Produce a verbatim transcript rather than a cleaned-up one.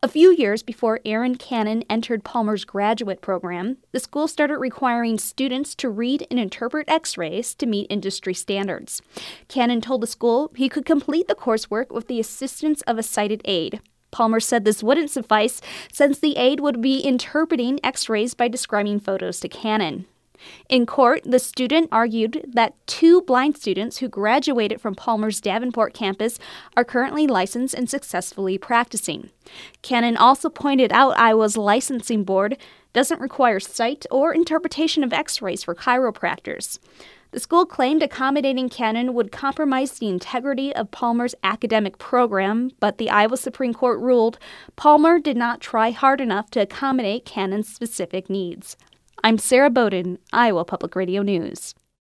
A few years before Aaron Cannon entered Palmer's graduate program, the school started requiring students to read and interpret x-rays to meet industry standards. Cannon told the school he could complete the coursework with the assistance of a sighted aide. Palmer said this wouldn't suffice since the aide would be interpreting x-rays by describing photos to Cannon. In court, the student argued that two blind students who graduated from Palmer's Davenport campus are currently licensed and successfully practicing. Cannon also pointed out Iowa's licensing board doesn't require sight or interpretation of x-rays for chiropractors. The school claimed accommodating Cannon would compromise the integrity of Palmer's academic program, but the Iowa Supreme Court ruled Palmer did not try hard enough to accommodate Cannon's specific needs. I'm Sarah Bowden, Iowa Public Radio News.